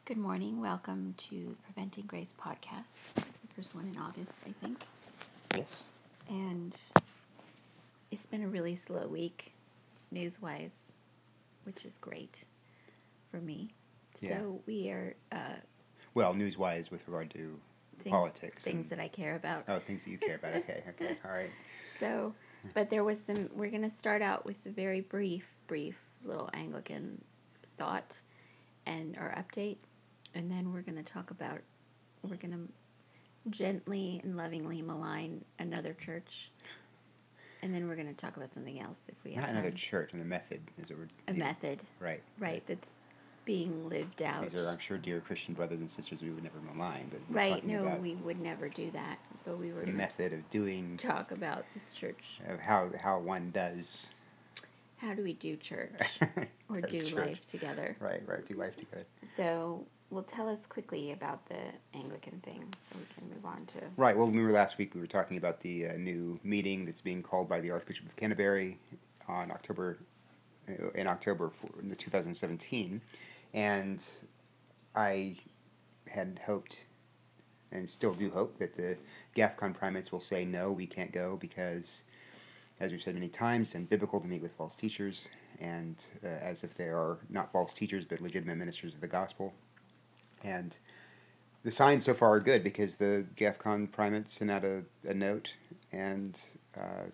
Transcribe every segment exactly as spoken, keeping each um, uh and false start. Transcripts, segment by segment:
Good morning. Welcome to Preventing Grace podcast. It's the first one in August, I think. Yes. And it's been a really slow week, news-wise, which is great for me. Yeah. So we are uh, Well, news-wise with regard to things, politics. things and, that I care about. Oh, things that you care about. Okay, okay, all right. So, but there was some, we're going to start out with a very brief, brief little Anglican thought and our update. And then we're going to talk about, we're going to gently and lovingly malign another church. And then we're going to talk about something else if we have Not time. another church, and a method is what we're A method. Right. Right, that's being lived out. These are, I'm sure, dear Christian brothers and sisters we would never malign, but we're Right, talking no, about we would never do that. But we were the going method of doing, to talk about this church. of how, how one does. How do we do church? Or Does do church. life together? Right, right, do life together. So, well, tell us quickly about the Anglican thing so we can move on to... Right, well, remember last week we were talking about the uh, new meeting that's being called by the Archbishop of Canterbury on October, uh, in October for, in the two thousand seventeen, and I had hoped, and still do hope, that the GAFCON primates will say, no, we can't go because, as we've said many times, it's unbiblical to meet with false teachers, and uh, as if they are not false teachers but legitimate ministers of the gospel. And the signs so far are good because the GAFCON primates sent out a, a note, and uh,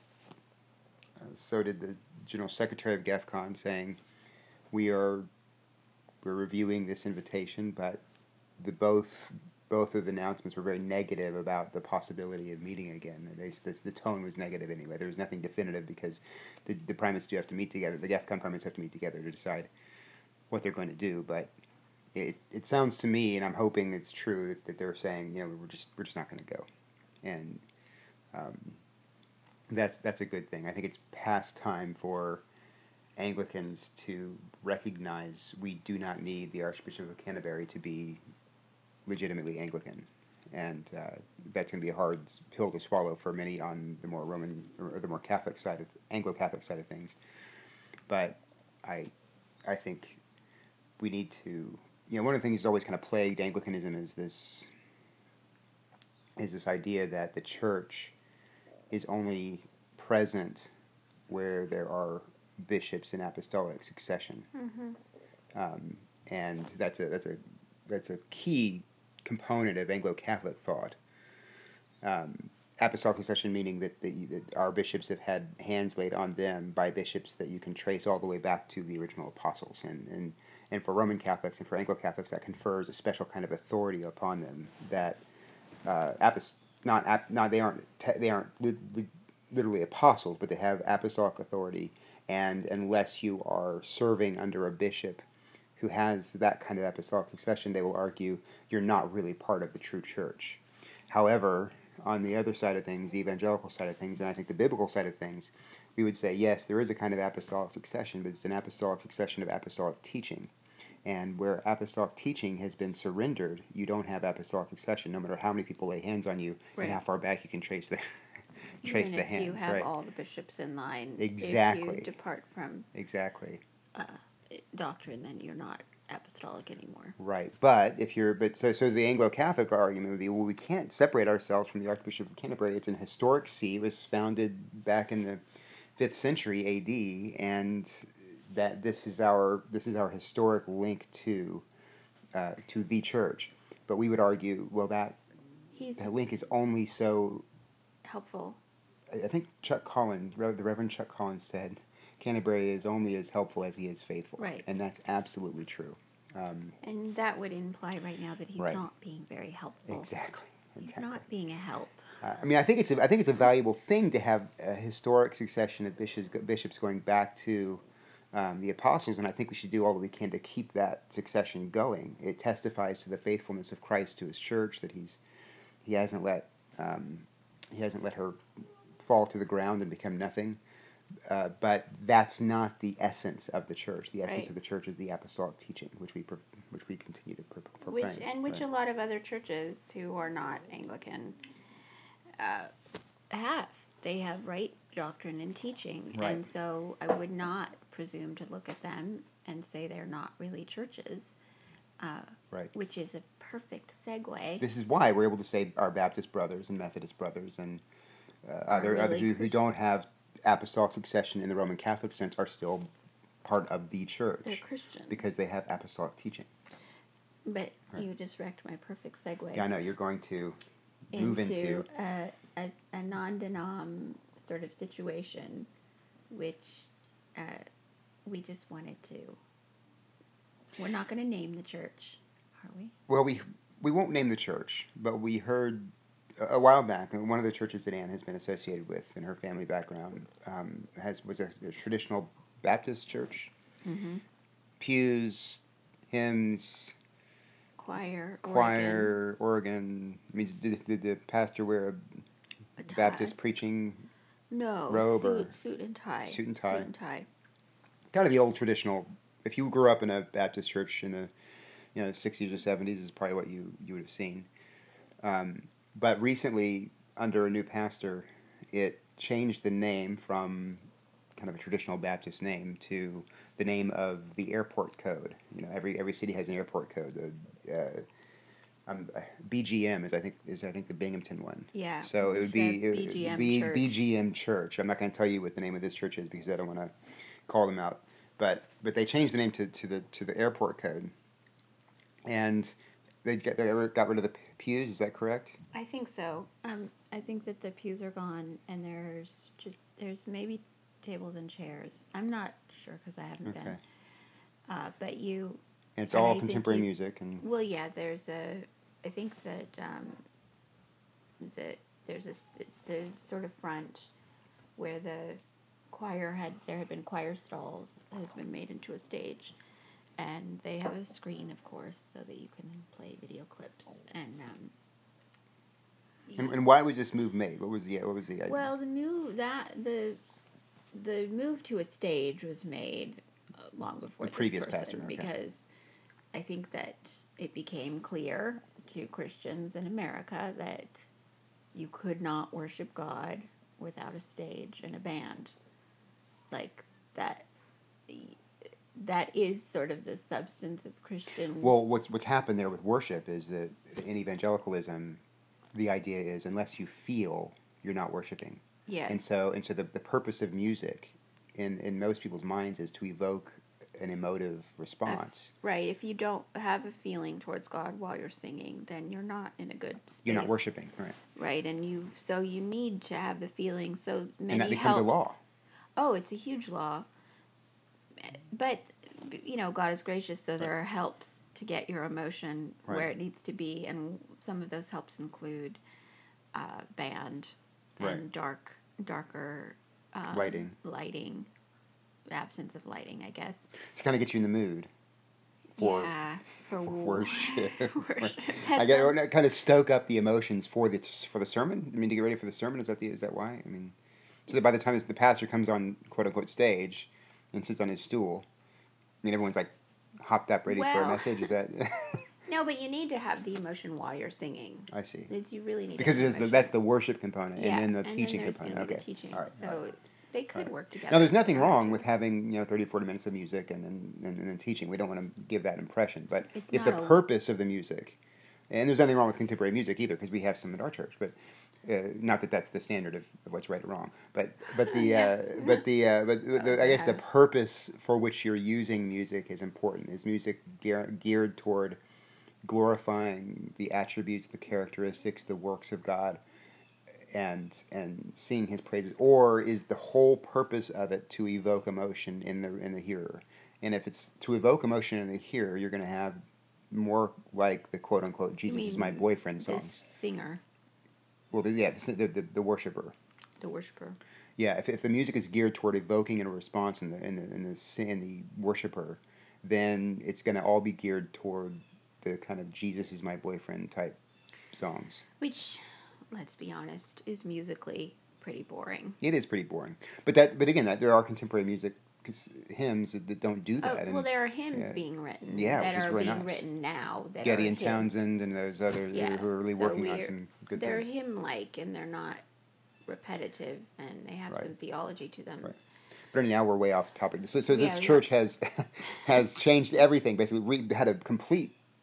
so did the General Secretary of GAFCON saying, we are we're reviewing this invitation, but the both both of the announcements were very negative about the possibility of meeting again. They, this, the tone was negative anyway. There was nothing definitive because the, the primates do have to meet together. The GAFCON primates have to meet together to decide what they're going to do, but It it sounds to me, and I'm hoping it's true, that they're saying, you know, we're just we're just not going to go, and um, that's that's a good thing. I think it's past time for Anglicans to recognize we do not need the Archbishop of Canterbury to be legitimately Anglican, and uh, that's going to be a hard pill to swallow for many on the more Roman or the more Catholic side of Anglo-Catholic side of things. But I I think we need to. You know, one of the things that's always kind of plagued Anglicanism is this is this idea that the church is only present where there are bishops in apostolic succession, Mm-hmm. um, and that's a that's a that's a key component of Anglo-Catholic thought. Um, apostolic succession meaning that, the, that our bishops have had hands laid on them by bishops that you can trace all the way back to the original apostles, and and And for Roman Catholics and for Anglo-Catholics, that confers a special kind of authority upon them that uh, apost- not ap- not they aren't te- they aren't li- li- literally apostles, but they have apostolic authority. And unless you are serving under a bishop who has that kind of apostolic succession, they will argue you're not really part of the true church. However, on the other side of things, the evangelical side of things, and I think the biblical side of things, we would say, yes, there is a kind of apostolic succession, but it's an apostolic succession of apostolic teaching. And where apostolic teaching has been surrendered, you don't have apostolic succession, no matter how many people lay hands on you, Right. and how far back you can trace the trace Even the if hands. you have right. all the bishops in line, Exactly. if you depart from Exactly. uh, doctrine, then you're not apostolic anymore. Right, but if you're, but so so the Anglo-Catholic argument would be, well, we can't separate ourselves from the Archbishop of Canterbury. It's an historic see. It was founded back in the fifth century A D, and that this is our this is our historic link to uh, to the church. But we would argue, well, that He's that link is only so. helpful. I I think Chuck Collins, the Reverend Chuck Collins, said Canterbury is only as helpful as he is faithful, Right. and that's absolutely true. Um, And that would imply right now that he's Right. not being very helpful. exactly. He's exactly. not being a help. Uh, I mean, I think it's a, I think it's a valuable thing to have a historic succession of bishops bishops going back to um, the apostles, and I think we should do all that we can to keep that succession going. It testifies to the faithfulness of Christ to His church, that He's He hasn't let um, He hasn't let her fall to the ground and become nothing. Uh, but that's not the essence of the church. The essence Right. of the church is the apostolic teaching, which we pro- which we continue to pro- proclaim. Which and which right. a lot of other churches who are not Anglican uh, have. They have right doctrine and teaching, Right. and so I would not presume to look at them and say they're not really churches. uh, Right. which is a perfect segue. This is why we're able to say our Baptist brothers and Methodist brothers and uh, other really other who, who Christian. don't have apostolic succession in the Roman Catholic sense are still part of the church. They're Christian. Because they have apostolic teaching. But Right. you just wrecked my perfect segue. Yeah, I know. You're going to move into... a, a, a non-denom sort of situation, which uh, we just wanted to... We're not going to name the church, are we? Well, we we won't name the church, but we heard a, a while back, and one of the churches that Anne has been associated with in her family background um, has was a, a traditional Baptist church. Mm-hmm. Pews, hymns... Choir, choir, organ. I mean, did, did the pastor wear a, a Baptist tie. preaching no, robe suit, or suit and tie. suit and tie? Suit and tie. Kind of the old traditional. If you grew up in a Baptist church in the you know sixties or seventies, is probably what you you would have seen. Um, but recently, under a new pastor, it changed the name from kind of a traditional Baptist name to the name of the airport code. You know, every every city has an airport code. The, uh, um, B G M is I think is I think the Binghamton one. Yeah. So it would be the it, B G M B, church. B G M Church. I'm not going to tell you what the name of this church is because I don't want to call them out. But but they changed the name to, to the to the airport code, and they got they got rid of the pews. Is that correct? I think so. Um, I think that the pews are gone, and there's just there's maybe tables and chairs. I'm not sure because I haven't Okay. been. Uh, but you. And it's and I all think contemporary you- music and Well, yeah. There's a. I think that um, that there's a st- the sort of front where the choir had there had been choir stalls has been made into a stage, and they have a screen, of course, so that you can play video clips and. Um, and, and why was this move made? What was the what was the idea? Well, the move that the the move to a stage was made uh, long before The this previous person pastor, okay. because I think that it became clear to Christians in America that you could not worship God without a stage and a band. Like that that is sort of the substance of Christian. Well, what's what's happened there with worship is that in evangelicalism, the idea is unless you feel, you're not worshiping. Yes. And so and so the, the purpose of music in, in most people's minds is to evoke an emotive response. Right. If you don't have a feeling towards God while you're singing, then you're not in a good space. You're not worshiping, right? Right, and you so you need to have the feeling. So many And that becomes helps. a law. Oh, it's a huge law. But you know, God is gracious, so there are helps to get your emotion Right. where it needs to be, and some of those helps include uh, band and Right. dark, darker um, Lighting. lighting, absence of lighting, I guess. To kind of get you in the mood for, yeah, for, for wo- worship. worship. I That get sounds- kind of stoke up the emotions for the for the sermon. I mean, to get ready for the sermon. Is that the is that why? I mean, so that by the time the pastor comes on quote unquote stage and sits on his stool, I mean everyone's like hopped up ready for a Well. message. Is that? No, but you need to have the emotion while you're singing. I see. It's, you really need Because to have there's the, emotion. that's the worship component Yeah, and then the teaching there's component. gonna be Okay. the teaching. All right. So all right. they could Right. work together. Now, there's nothing They have wrong to. with having you know thirty, forty minutes of music and and, and, and then teaching. We don't want to give that impression. But It's if the not a- purpose of the music, and there's nothing wrong with contemporary music either, because we have some at our church, but uh, not that that's the standard of, of what's right or wrong. But but the Yeah. uh, but the uh, but the, the, I guess the yeah. purpose for which you're using music is important. Is music gear, geared toward glorifying the attributes, the characteristics, the works of God, and and sing His praises, or is the whole purpose of it to evoke emotion in the in the hearer? And if it's to evoke emotion in the hearer, you're going to have more like the quote unquote You "Jesus is my mean boyfriend" The songs. singer, Well, the, yeah, the, the the the worshiper. the worshiper. Yeah, if if the music is geared toward evoking a response in the in the in the, si- in the worshiper, then it's going to all be geared toward the kind of "Jesus is my boyfriend" type songs. Which, let's be honest, is musically pretty boring. It is pretty boring, but that but again, that there are contemporary music hymns that, that don't do Oh, that. well, and there are hymns yeah. being written Yeah, that which is are really being nice. written now. That Getty are and hymn- Townsend and those others Yeah, who are really so working on we're- some good They're things. hymn-like, and they're not repetitive, and they have Right. some theology to them. Right. But anyhow, we're way off topic. So, so this Yeah, we church has has changed everything. Basically, we had a complete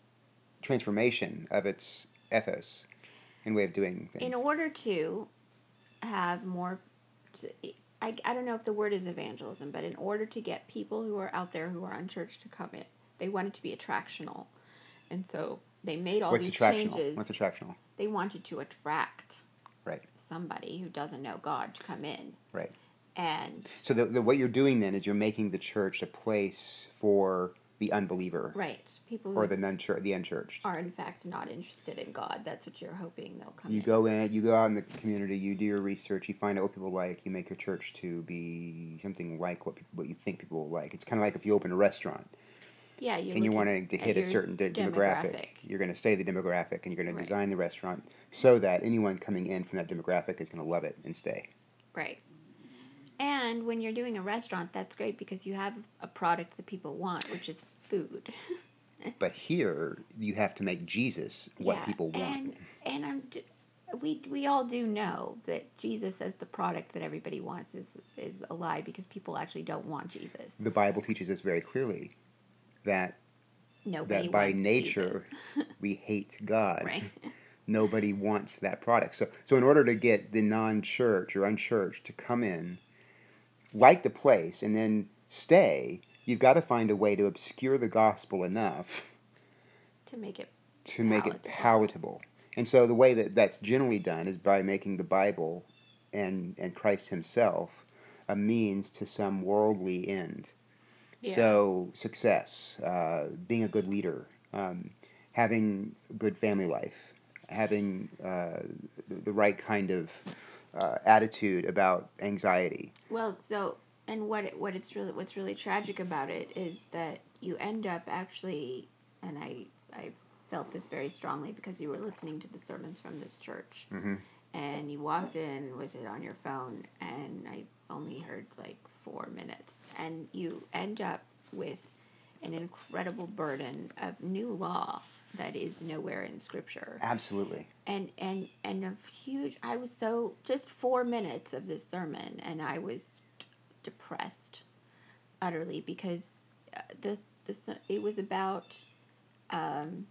transformation of its ethos and way of doing things. In order to have more, to, I, I don't know if the word is evangelism, but in order to get people who are out there who are unchurched to come in, they want it to be attractional. And so they made all What's these attractional? changes. What's attractional? They wanted to attract right. somebody who doesn't know God to come in. Right. And so the, the what you're doing then is you're making the church a place for the unbeliever. Right. People or who the non the unchurched. are in fact not interested in God. That's what you're hoping they'll come You in. go in, you go out in the community, you do your research, you find out what people like, you make your church to be something like what people, what you think people will like. It's kind of like if you open a restaurant. Yeah, you and you're look wanting to at hit a your certain de- demographic. demographic. You're going to study the demographic, and you're going to Right. design the restaurant so that anyone coming in from that demographic is going to love it and stay. Right. And when you're doing a restaurant, that's great because you have a product that people want, which is food. But here, you have to make Jesus what yeah, people want. And and I'm d- we we all do know that Jesus as the product that everybody wants is is a lie because people actually don't want Jesus. The Bible teaches us very clearly that Nobody that by wants nature Jesus. we hate God. Right. Nobody wants that product. So so in order to get the non-church or unchurched to come in, like the place, and then stay, you've got to find a way to obscure the gospel enough to make it to make it palatable. And so the way that that's generally done is by making the Bible and and Christ himself a means to some worldly end. Yeah. So success, uh, being a good leader, um, having a good family life, having uh, the, the right kind of uh, attitude about anxiety. Well, so and what it, what it's really what's really tragic about it is that you end up actually, and I I felt this very strongly because you were listening to the sermons from this church, Mm-hmm. and you walked in with it on your phone, and I only heard like four minutes, and you end up with an incredible burden of new law that is nowhere in Scripture. Absolutely. And and and a huge. I was so just four minutes of this sermon, and I was d- depressed, utterly, because uh, the the it was about. Um,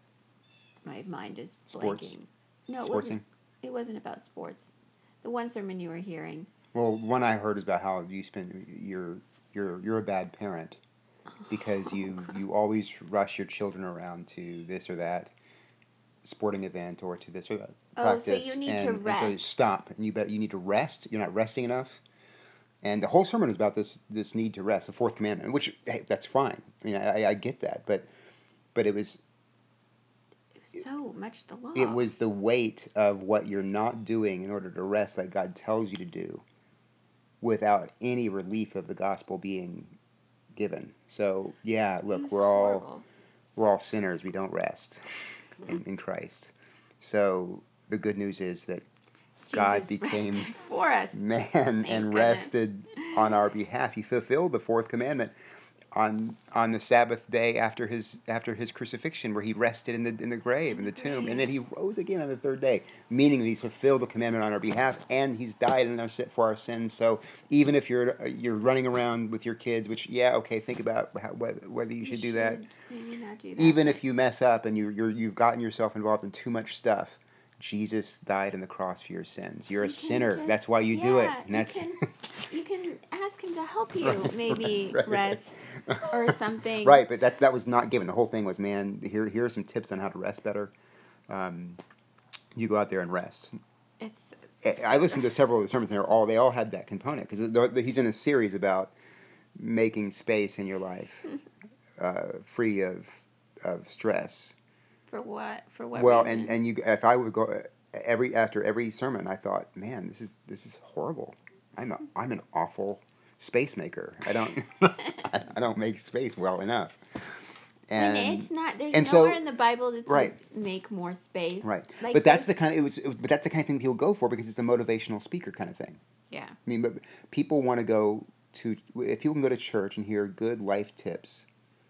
my mind is Sports? blanking. No, it Sportsing? wasn't. It wasn't about sports. The one sermon you were hearing. Well, one I heard is about how you spend you're you're you're a bad parent because you you always rush your children around to this or that sporting event or to this or that practice. Oh, so you need and, to and rest. so you stop and you bet you need to rest. You're not resting enough. And the whole sermon is about this this need to rest, the fourth commandment, which hey, that's fine. I mean, I, I get that, but but it was It was so much the law. it was the weight of what you're not doing in order to rest that God tells you to do, without any relief of the gospel being given. So yeah, It look, was we're all horrible. we're all sinners. We don't rest in, in Christ. So the good news is that God Jesus became rested for us. man Thank and goodness. rested on our behalf. He fulfilled the fourth commandment on on the Sabbath day after his after his crucifixion, where he rested in the in the grave, in the, tomb, and then he rose again on the third day, meaning that he's fulfilled the commandment on our behalf, and he's died in our sin, for our sins. So even if you're you're running around with your kids, which yeah, okay, think about how, whether you should do that. Maybe not do that. Even if you mess up and you you're, you've gotten yourself involved in too much stuff, Jesus died on the cross for your sins. You're You a can sinner. just- That's why you do it. yeah, And that's you can you can ask him to help you. Right, Maybe right, right. rest or something. Right, but that that was not given. The whole thing was, man, here here are some tips on how to rest better. Um, you go out there and rest. It's. I I listened to several of the sermons, and they're all they all had that component because he's in a series about making space in your life, uh, free of of stress. For what? For what Well, reason? and, and you, if I would go every after every sermon, I thought, man, this is this is horrible. I'm a, I'm an awful space maker. I don't I don't make space well enough. And and it's not. There's and nowhere so, in the Bible that says right. make more space. right, Like but that's this- the kind of it was, it was. But that's the kind of thing people go for because it's a motivational speaker kind of thing. Yeah. I mean, but people want to go to if people can go to church and hear good life tips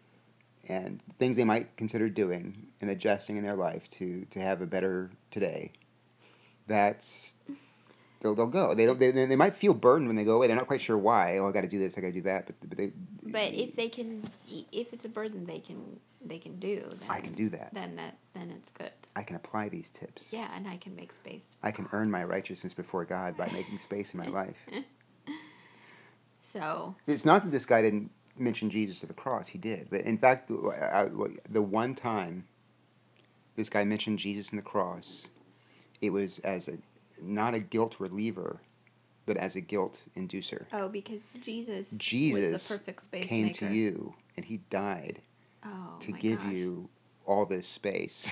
and things they might consider doing and adjusting in their life to to have a better today. That's they'll they'll go. They don't. They, they might feel burdened when they go away. They're not quite sure why. Oh, I got to do this. I got to do that. But but they. But if they can, if it's a burden they can they can do, then I can do that. Then that then it's good. I can apply these tips. Yeah, and I can make space. I can earn my righteousness before God by making space in my life. So it's not that this guy didn't mention Jesus at the cross. He did. But in fact, I, the one time this guy mentioned Jesus in the cross, it was as a not a guilt reliever, but as a guilt inducer. Oh, because Jesus, Jesus was the perfect space came maker. to you, and he died oh, to my give gosh. you all this space.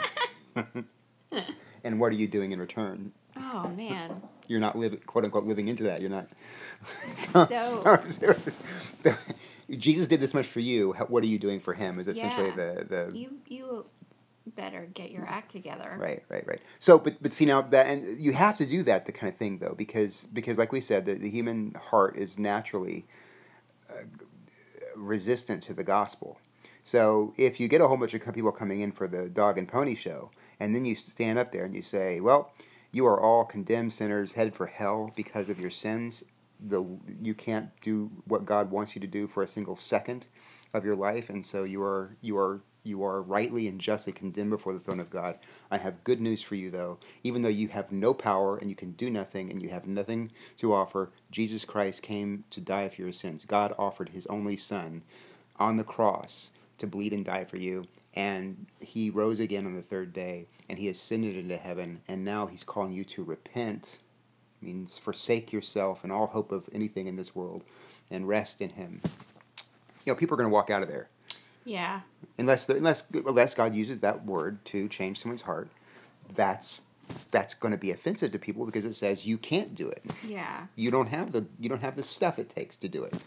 And what are you doing in return? Oh man. You're not living, quote unquote, living into that. You're not. so, So- so- so- Jesus did this much for you. How- What are you doing for him? Is essentially Yeah. the the You you better get your act together. right, right, right. So, but but see now that, and you have to do that, the kind of thing though, because because like we said, the, the human heart is naturally uh, resistant to the gospel. So if you get a whole bunch of people coming in for the dog and pony show, and then you stand up there and you say, well, you are all condemned sinners headed for hell because of your sins. The you can't do what God wants you to do for a single second of your life, and so you are you are you are rightly and justly condemned before the throne of God. I have good news for you, though. Even though you have no power and you can do nothing and you have nothing to offer, Jesus Christ came to die for your sins. God offered His only Son on the cross to bleed and die for you, and He rose again on the third day, and He ascended into heaven, and now He's calling you to repent. It means forsake yourself and all hope of anything in this world, and rest in Him. You know, people are going to walk out of there. Yeah. Unless, unless, unless God uses that word to change someone's heart, that's that's going to be offensive to people because it says you can't do it. Yeah. You don't have the you don't have the stuff it takes to do it.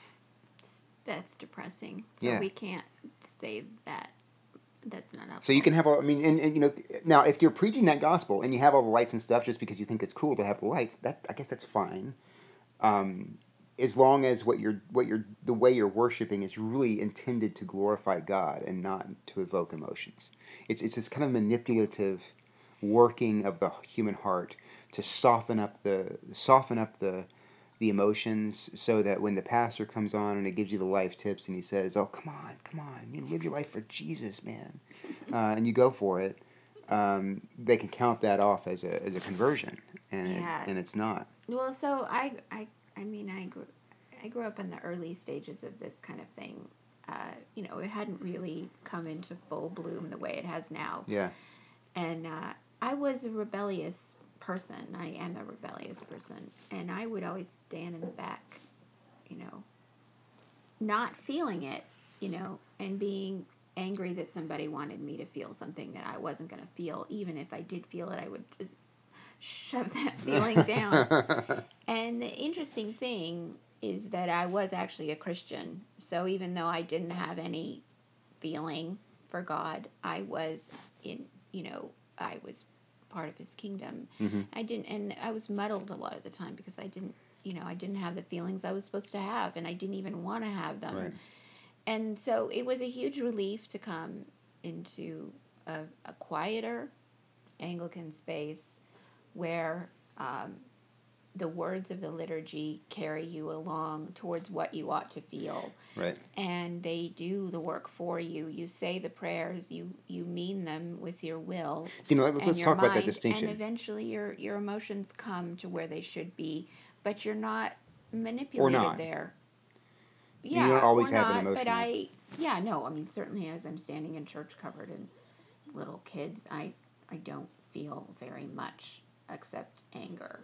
That's depressing. So Yeah. we can't say that. That's not helpful. So you can have all. I mean, and, and you know, now if you're preaching that gospel and you have all the lights and stuff just because you think it's cool to have the lights, that I guess that's fine. Um, as long as what you're what you're the way you're worshiping is really intended to glorify God and not to evoke emotions. It's it's this kind of manipulative working of the human heart to soften up the soften up the the emotions so that when the pastor comes on and it gives you the life tips and he says, "Oh, come on, come on, you live your life for Jesus, man," uh, and you go for it, um, they can count that off as a as a conversion, and Yeah. it, and it's not. Well, so I, I, I mean, I grew, I grew up in the early stages of this kind of thing. Uh, you know, it hadn't really come into full bloom the way it has now. Yeah. And uh, I was a rebellious person. I am a rebellious person. And I would always stand in the back, you know, not feeling it, you know, and being angry that somebody wanted me to feel something that I wasn't going to feel. Even if I did feel it, I would just shove that feeling down. And the interesting thing is that I was actually a Christian. So even though I didn't have any feeling for God, I was in, you know, I was part of His kingdom. Mm-hmm. I didn't, and I was muddled a lot of the time because I didn't, you know, I didn't have the feelings I was supposed to have, and I didn't even want to have them. Right. And so it was a huge relief to come into a, a quieter Anglican space where um, the words of the liturgy carry you along towards what you ought to feel. Right. And they do the work for you. You say the prayers, you, you mean them with your will. So, you know, let's, and let's your talk about that mind, distinction. And eventually your, your emotions come to where they should be, but you're not manipulated not. there. You Yeah, don't always or have an not, emotion. but I, yeah, no, I mean, certainly as I'm standing in church covered in little kids, I, I don't feel very much except anger.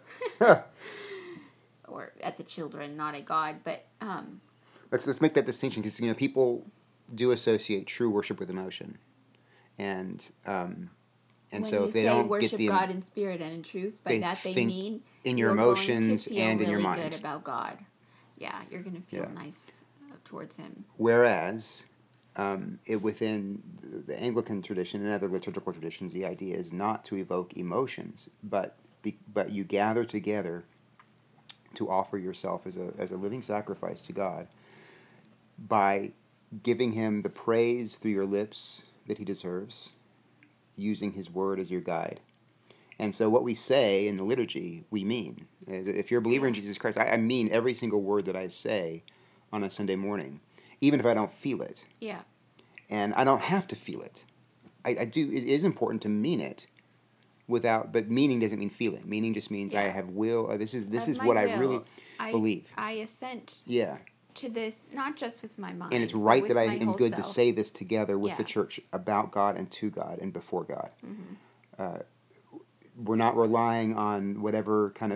Or at the children, not at God, but, um... Let's, let's make that distinction, because, you know, people do associate true worship with emotion. And, um... And when so you if they say don't worship get the, God in spirit and in truth, by they that they think mean in your you're emotions going to feel and in really your mind. good about God. Yeah, you're going to feel Yeah. nice uh, towards Him. Whereas, um, it, within the Anglican tradition and other liturgical traditions, the idea is not to evoke emotions, but be, but you gather together to offer yourself as a as a living sacrifice to God by giving Him the praise through your lips that He deserves, using His word as your guide, And so what we say in the liturgy, we mean. If you're a believer in Yeah. Jesus Christ, I, I mean every single word that I say on a Sunday morning, even if I don't feel it. Yeah. And I don't have to feel it. I, I do. It is important to mean it, without. But meaning doesn't mean feeling. Meaning just means I Yeah. have will. Uh, this is this Of is my what I really will, I believe. I assent Yeah. to this not just with my And it's mind, but right that with I my am whole good to self. say this together with the Yeah. church about God and to God and before God. Mm-hmm. Uh, we're not relying on whatever kind of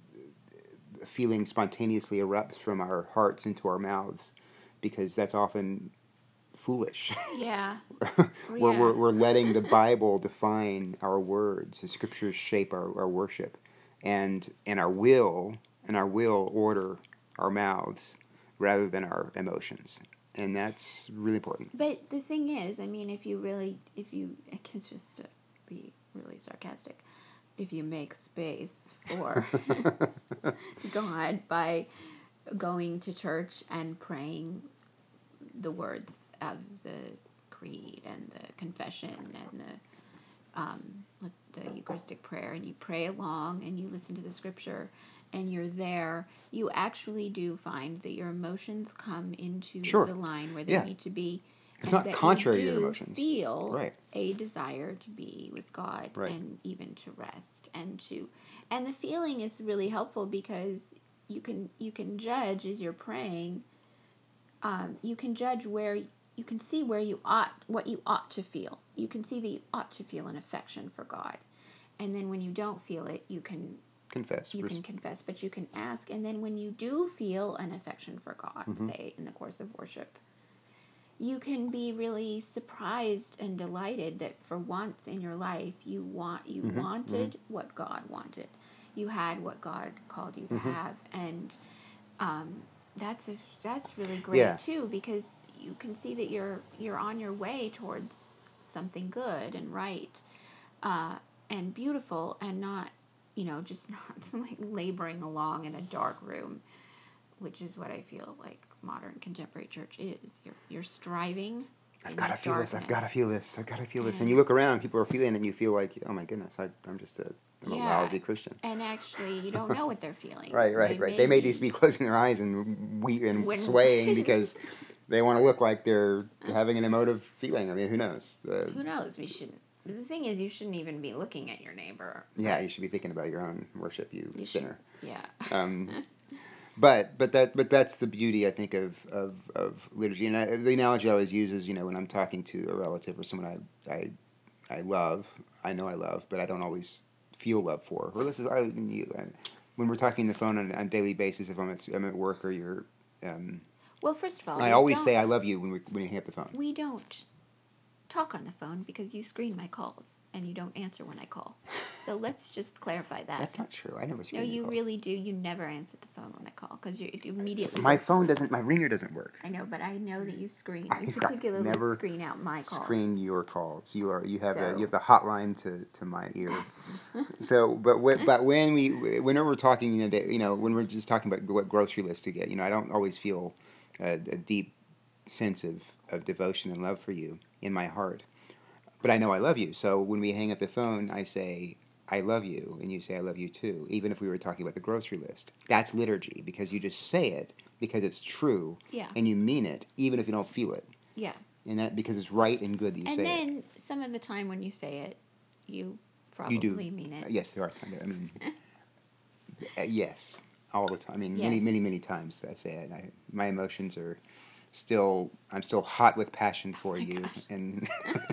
feeling spontaneously erupts from our hearts into our mouths, because that's often foolish. Yeah. we're, Yeah. we're, we're letting the Bible define our words. The scriptures shape our, our worship, and and our will and our will order our mouths rather than our emotions, and that's really important. But the thing is, I mean, if you really, if you, I can just uh, be really sarcastic, if you make space for God by going to church and praying the words of the creed and the confession and the um, the Eucharistic prayer, and you pray along and you listen to the scripture and you're there, you actually do find that your emotions come into Sure. the line where they Yeah. need to be, It's and not that contrary to you your do emotions. feel Right. a desire to be with God Right. and even to rest and to, and the feeling is really helpful because you can you can judge as you're praying. Um, you can judge where you can see where you ought what you ought to feel. You can see that you ought to feel an affection for God, and then when you don't feel it, you can Confess. you can confess, but you can ask. And then when you do feel an affection for God, Mhm. say in the course of worship, you can be really surprised and delighted that for once in your life you want you Mhm. wanted what God wanted. You had what God called you to Mhm. have, and um, that's a, that's really great Yeah. too, because you can see that you're you're on your way towards something good and right, uh, and beautiful, and not, you know, just not like laboring along in a dark room, which is what I feel like modern contemporary church is. You're you're striving I've in got to the feel this. I've got to darkness. feel this. I've got to feel this. And And you look around, people are feeling it, and you feel like, oh my goodness, I, I'm just a, I'm a yeah, lousy Christian. and actually you don't know what they're feeling. Right, They right, right. may They may just be be closing their eyes and we and when swaying because they want to look like they're having an emotive feeling. I mean, who knows? Uh, who knows? We shouldn't. The thing is, you shouldn't even be looking at your neighbor. yeah, you should be thinking about your own worship, you, You sinner. should, yeah. Um, but but that but that's the beauty, I think, of of, of liturgy. And I, the analogy I always use is, you know, when I'm talking to a relative or someone I I I love, I know I love, but I don't always feel love for. Or this is I you. I, when we're talking on the phone on on a daily basis, if I'm at, I'm at work or you're, um, Well, first of all, I we always don't say I love you when we when you hang up the phone. we don't talk on the phone because you screen my calls and you don't answer when I call. So let's just clarify that. That's not true. I never No, screen your you calls. really do. You never answer the phone when I call because you it immediately. My goes to phone voice- doesn't. My ringer doesn't work. I know, but I know that you screen. You I've particularly never screen out my calls. Screen your calls. You are you have a So- you have the hotline to, to my ear. So, but wh- but when we whenever we're talking, you know, you know, when we're just talking about what grocery list to get, you know, I don't always feel a, a deep sense of, of devotion and love for you in my heart, but I know I love you. So when we hang up the phone, I say I love you, and you say I love you too. Even if we were talking about the grocery list, that's liturgy because you just say it because it's true, Yeah. and you mean it, even if you don't feel it. Yeah. And that because it's right and good that you And say then some of the time when you say it, you it. probably You do mean it. Uh, yes, there are times. I mean, uh, yes, all the time. I mean, many, Yes. many, many times I say it. I, my emotions are still. I'm still hot with passion for Oh my you, gosh. and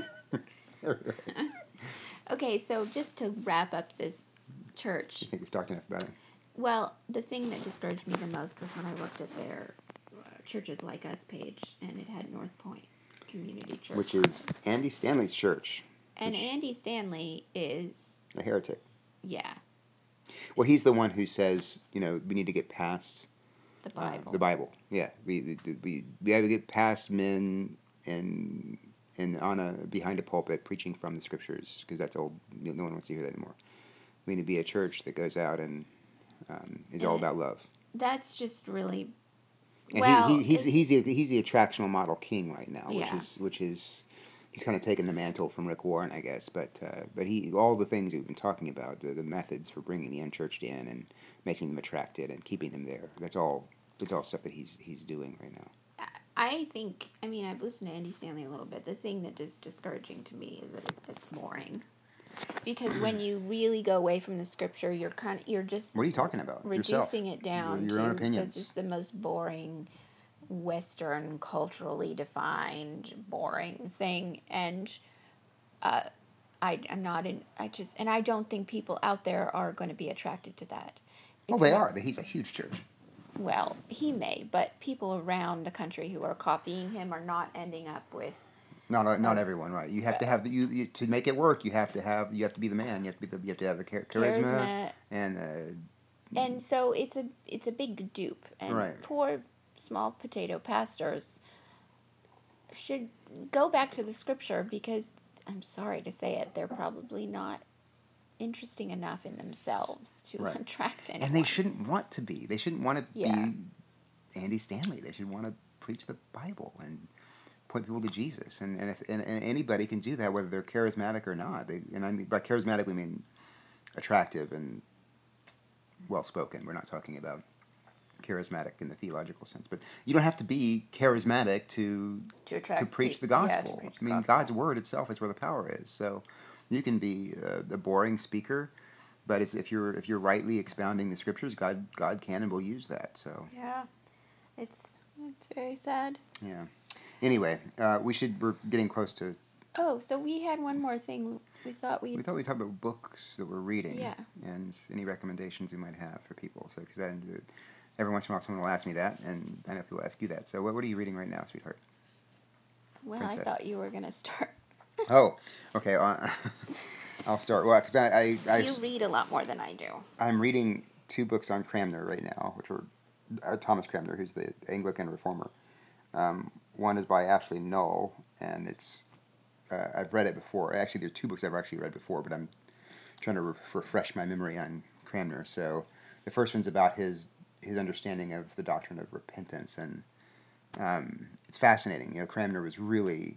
Okay, so just to wrap up this church. I think we've talked enough about it. Well, the thing that discouraged me the most was when I looked at their uh, Churches Like Us page, and it had North Point Community Church. Which is Andy Stanley's church. And which- Andy Stanley is, a heretic. yeah, Well, he's the one who says, you know, we need to get past the uh, Bible. the Bible. Yeah, we we we, we have to get past men and and on a behind a pulpit preaching from the scriptures because that's old. No one wants to hear that anymore. We need to be a church that goes out and um, is all And about love. That's just really, And well, he, he he's it's- he's the, he's the attractional model king right now, which Yeah. is which is he's kind of taken the mantle from Rick Warren, I guess. But uh, but he all the things we've been talking about, the, the methods for bringing the unchurched in and making them attracted and keeping them there. That's all. It's all stuff that he's he's doing right now. I think, I mean, I've listened to Andy Stanley a little bit. The thing that is discouraging to me is that it, it's boring. Because when you really go away from the scripture, you're kind of, you're just What are you talking about? reducing Yourself. it down your, your to own opinions. the, just the most boring, Western, culturally defined, boring thing. And uh, I, I'm not in, I just, and I don't think people out there are going to be attracted to that. Well, It's they not- are. He's a huge church. Well, he may, but people around the country who are copying him are not ending up with. Not not Oh. everyone, right? You have to have the you, you to make it work. You have to have you have to be the man. You have to be the you have to have the char- charisma, Charisma. and uh, And so it's a it's a big dupe, and Right. poor small potato pastors should go back to the scripture, because I'm sorry to say it, they're probably not interesting enough in themselves to Right. attract anyone. and they shouldn't want to be. They shouldn't want to Yeah. be Andy Stanley. They should want to preach the Bible and point people to Jesus. And and, if, and and anybody can do that, whether they're charismatic or not. They and I mean by charismatic we mean attractive and well spoken. We're not talking about charismatic in the theological sense, but you don't have to be charismatic to to attract to preach the pe- yeah, to gospel. preach I the mean, gospel. God's word itself is where the power is. So you can be a, a boring speaker, but it's, if you're if you're rightly expounding the scriptures, God God can and will use that. So Yeah, it's it's very sad. yeah. Anyway, uh, we should we're getting close to. Oh, so we had one more thing we thought we'd. We thought we'd talk about books that we're reading, Yeah. and any recommendations we might have for people. So because I didn't do it. Every once in a while, someone will ask me that, and I know people ask you that. So, what, what are you reading right now, sweetheart? Well, Princess. I thought you were gonna start. Oh, okay. Uh, I'll start. Well, because I, I, I You read a lot more than I do. I'm reading two books on Cranmer right now, which are uh, Thomas Cranmer, who's the Anglican reformer. Um, one is by Ashley Null, and it's uh, I've read it before. Actually, there are two books I've actually read before, but I'm trying to re- refresh my memory on Cranmer. So, the first one's about his his understanding of the doctrine of repentance, and um, it's fascinating. You know, Cranmer was really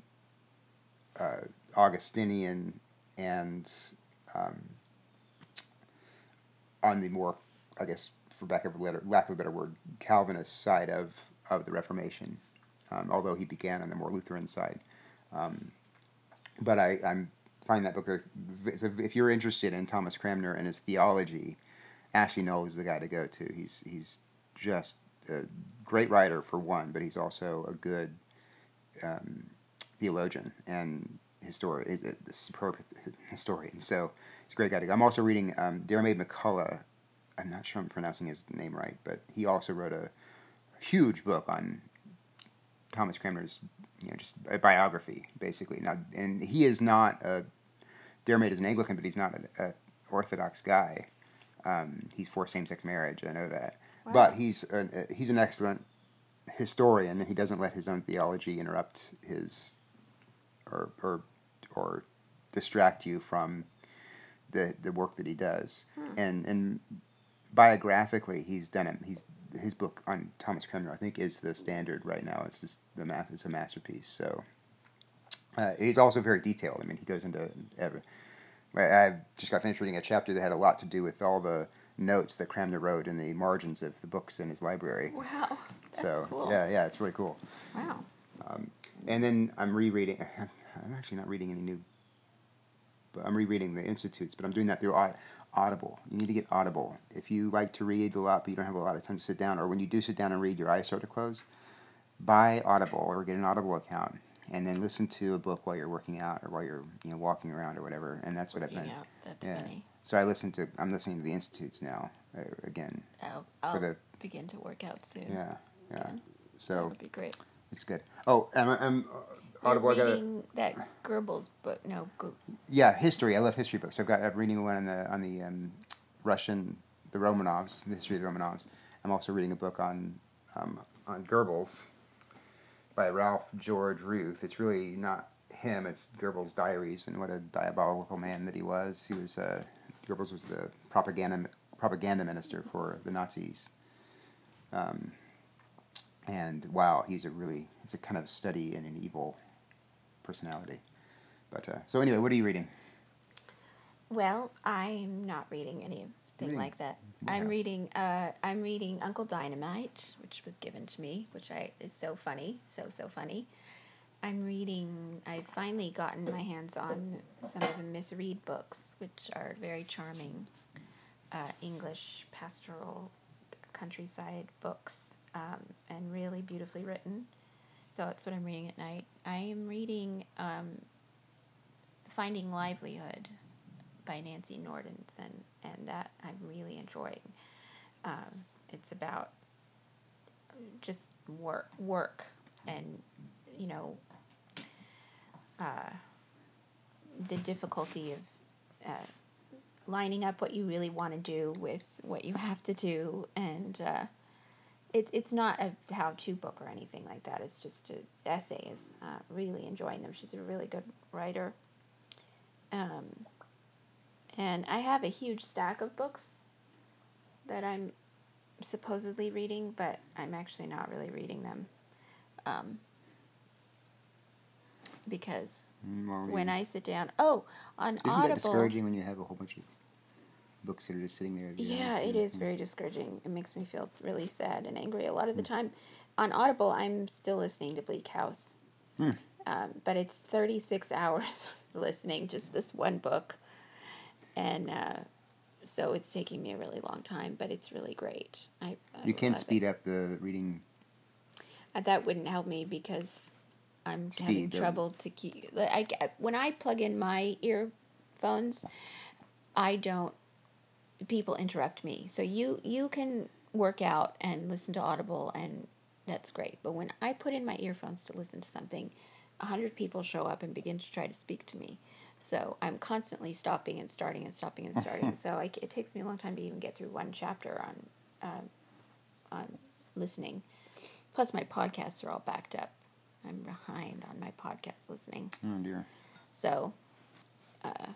uh, Augustinian and um, on the more, I guess, for lack of a, letter, lack of a better word, Calvinist side of, of the Reformation, um, although he began on the more Lutheran side. Um, but I I'm find that book very, so if you're interested in Thomas Cranmer and his theology, Ashley Null is the guy to go to. He's he's just a great writer for one, but he's also a good um, theologian and historian, a superb historian. So he's a great guy to go. I'm also reading um, Dermot McCullough. I'm not sure I'm pronouncing his name right, but he also wrote a huge book on Thomas Cranmer's, you know, just a biography, basically. Now, and he is not a Dermot is an Anglican, but he's not an Orthodox guy. Um, he's for same-sex marriage. I know that, Wow. but he's an, uh, he's an excellent historian, and he doesn't let his own theology interrupt his or or or distract you from the the work that he does. Hmm. And and biographically, he's done it. He's his book on Thomas Cranmer, I think, is the standard right now. It's just the ma- it's a masterpiece. So uh, he's also very detailed. I mean, he goes into every. I just got finished reading a chapter that had a lot to do with all the notes that Cranmer wrote in the margins of the books in his library. Wow, that's so cool. yeah, yeah, it's really cool. Wow. Um, and then I'm rereading. I'm actually not reading any new. But I'm rereading the Institutes, but I'm doing that through Audible. You need to get Audible if you like to read a lot, but you don't have a lot of time to sit down, or when you do sit down and read, your eyes start to close. Buy Audible or get an Audible account, and then listen to a book while you're working out or while you're you know walking around or whatever. And that's what Working I've been. out. That's yeah. funny. So I listen to. I'm listening to the Institutes now uh, again. I'll, I'll the, begin to work out soon. Yeah, yeah. Again. So that would be great. it's good. Oh, I'm, I'm uh, You're Audible. I gotta, reading that Goebbels book. No, Go- Yeah, history. I love history books. I've got. I'm reading one on the on the um, Russian, the Romanovs, the history of the Romanovs. I'm also reading a book on um, on Goebbels by Ralph George Ruth. It's really not him. It's Goebbels' diaries and what a diabolical man that he was. He was uh, Goebbels was the propaganda propaganda minister for the Nazis. Um, and wow, he's a really it's a kind of study in an evil personality. But uh, so anyway, what are you reading? Well, I'm not reading anything Reading like that. Woodhouse. I'm reading. Uh, I'm reading Uncle Dynamite, which was given to me, which I is so funny, so so funny. I'm reading. I've finally gotten my hands on some of the Miss Reed books, which are very charming uh, English pastoral countryside books, um, and really beautifully written. So that's what I'm reading at night. I am reading um, Finding Livelihood by Nancy Nordenson, and that I'm really enjoying. Um, it's about just work, work, and you know, uh, the difficulty of uh, lining up what you really want to do with what you have to do, and uh, it's it's not a how-to book or anything like that. It's just a, essays. Uh, really enjoying them. She's a really good writer. Um, and I have a huge stack of books that I'm supposedly reading, but I'm actually not really reading them. Um, because Well, when you- I sit down, oh, on Isn't Audible. that discouraging when you have a whole bunch of books that are just sitting there? at the Yeah, end? it is very discouraging. It makes me feel really sad and angry a lot of the time. On Audible, I'm still listening to Bleak House. Hmm. Um, but it's thirty-six hours listening just this one book. And uh, so it's taking me a really long time, but it's really great. I, I You can love speed it. up the reading. Uh, that wouldn't help me because I'm Speed, having the- trouble to keep. I, when I plug in my earphones, I don't. People interrupt me. So you you can work out and listen to Audible, and that's great. But when I put in my earphones to listen to something, a hundred people show up and begin to try to speak to me. So I'm constantly stopping and starting and stopping and starting. so I, it takes me a long time to even get through one chapter on uh, on listening. Plus, my podcasts are all backed up. I'm behind on my podcast listening. Oh dear. So, uh,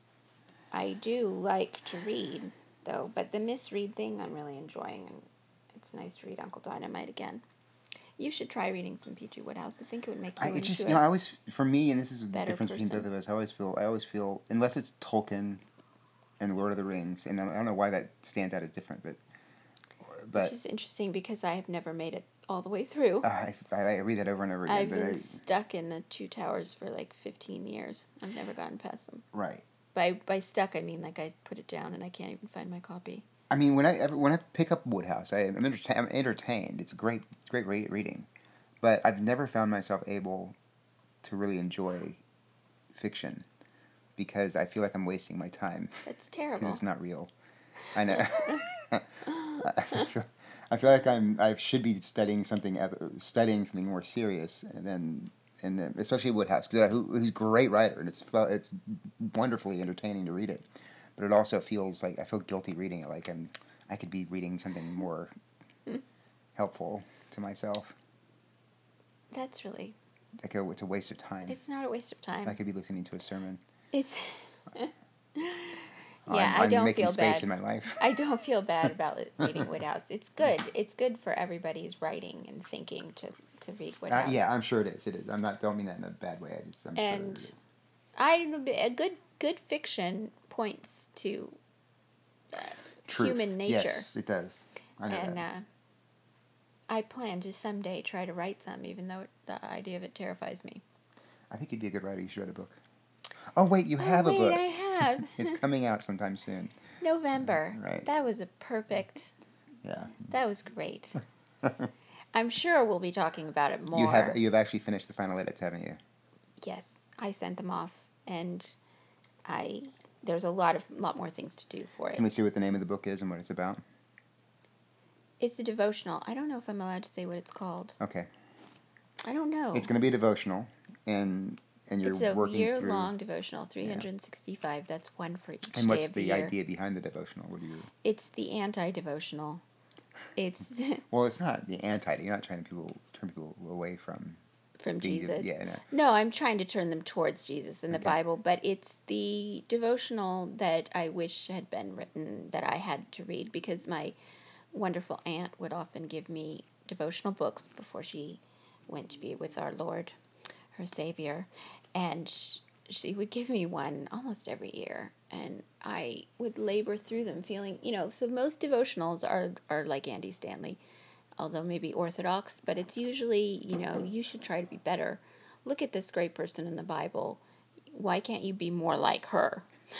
I do like to read, though, but the misread thing I'm really enjoying, and it's nice to read Uncle Dynamite again. You should try reading some P G Woodhouse. I think it would make you I it into just a you know I always for me and this is the better difference between person. both of us. I always feel I always feel unless it's Tolkien and Lord of the Rings, and I don't know why that stands out as different, but but Which is interesting because I have never made it all the way through. uh, I, I read that over and over again. I've but been I, stuck in the Two Towers for like fifteen years. I've never gotten past them. right. By by stuck, I mean like I put it down and I can't even find my copy. I mean, when I ever, when I pick up Woodhouse, I am entertained. I'm entertained. It's great. It's great re- reading, but I've never found myself able to really enjoy fiction because I feel like I'm wasting my time That's because terrible. it's not real. I know. I feel, I feel like I'm. I should be studying something. oth- Studying something more serious, and then and then especially Woodhouse because who, he's a great writer, and it's fu- it's wonderfully entertaining to read it. But it also feels like I feel guilty reading it. Like I'm. I could be reading something more helpful to myself. That's really. Like a, it's a waste of time. It's not a waste of time. I could be listening to a sermon. It's. I'm, Yeah, I I'm don't making feel space bad. in my life. I don't feel bad about it, reading Woodhouse. It's good. It's good for everybody's writing and thinking to, to read Uh, Woodhouse. yeah, I'm sure it is. It is. I'm not. Don't mean that in a bad way. I just, I'm And sure it is. I a good good fiction points to uh, Truth. human nature. Yes, it does. I know and that. uh, I plan to someday try to write some, even though it, the idea of it terrifies me. I think you'd be a good writer. You should write a book. Oh wait, you Oh, have wait, a book. I have. It's coming out sometime soon. November. Right. That was a perfect. Yeah. That was great. I'm sure we'll be talking about it more. You have you have actually finished the final edits, haven't you? Yes, I sent them off, and I there's a lot of lot more things to do for it. Can we see what the name of the book is and what it's about? It's a devotional. I don't know if I'm allowed to say what it's called. Okay. I don't know. It's going to be a devotional, and and you're It's a working year through. long devotional, three hundred sixty-five. That's one for each And day what's of the, the year. idea behind the devotional? What do you? It's the anti-devotional. It's Well, it's not the anti. You're not trying to people turn people away from. from being de- Jesus. yeah, no. No, I'm trying to turn them towards Jesus in the Okay. Bible, but it's the devotional that I wish had been written that I had to read because my wonderful aunt would often give me devotional books before she went to be with our Lord, her Savior. And she would give me one almost every year, and I would labor through them feeling, you know, so most devotionals are, are like Andy Stanley, although maybe orthodox, but it's usually, you know, you should try to be better. Look at this great person in the Bible. Why can't you be more like her?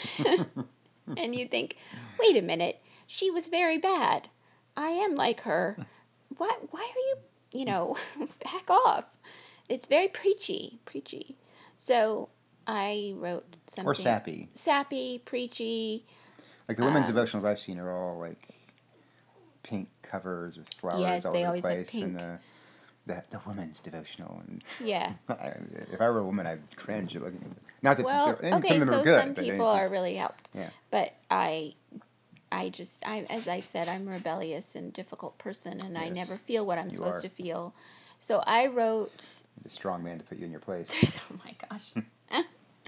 And you think, wait a minute, she was very bad. I am like her. What? Why are you, you know, back off? It's very preachy, preachy. So I wrote something. Or sappy. Sappy, preachy. Like the women's Um, devotionals I've seen are all like pink covers with flowers Yes, all they over the always have place, and pink. the the, the women's devotional. And Yeah. I, if I were a woman, I'd cringe at looking at it. Not that Well, they're- and some okay, of them are so good, some but I mean, people it's are just, really helped. yeah. But I I just I as I've said, I'm a rebellious and difficult person, and I Yes, never feel what I'm you supposed are. to feel. So I wrote The strong man to put you in your place. oh my gosh.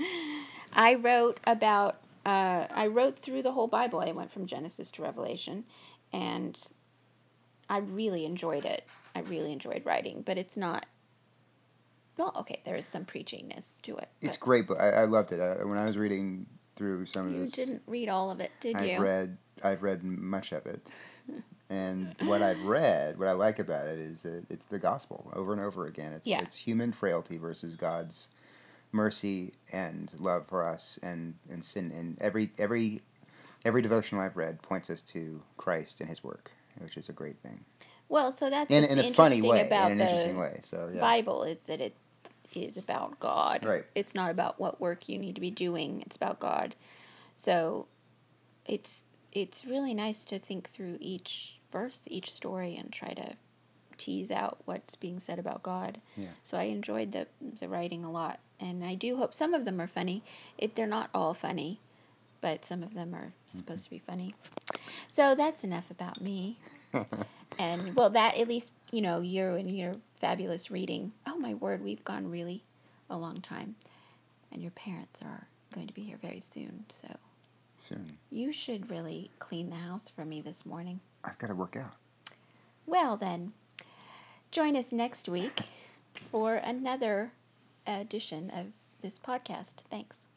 I wrote about uh, I wrote through the whole Bible. I went from Genesis to Revelation, and I really enjoyed it. I really enjoyed writing, but it's not. Well, okay, there is some preachiness to it. It's But great, but I, I loved it. I, when I was reading through some of you this, didn't read all of it, did I've you? read I've read much of it, and what I've read, what I like about it is that it's the gospel over and over again. It's Yeah. it's human frailty versus God's mercy and love for us, and, and sin. And every every every devotional I've read points us to Christ and His work, which is a great thing. Well, so that's In what's in a funny interesting way, in about an the interesting way. So yeah, Bible is that it is about God. right. It's not about what work you need to be doing. It's about God. So it's it's really nice to think through each verse, each story, and try to tease out what's being said about God. Yeah. So I enjoyed the the writing a lot, and I do hope some of them are funny. It they're not all funny, but some of them are supposed to be funny. So that's enough about me. And well, that at least you know you and your fabulous reading. Oh my word, we've gone really a long time, and your parents are going to be here very soon. So Soon. you should really clean the house for me this morning. I've got to work out. Well then, join us next week for another edition of this podcast. Thanks.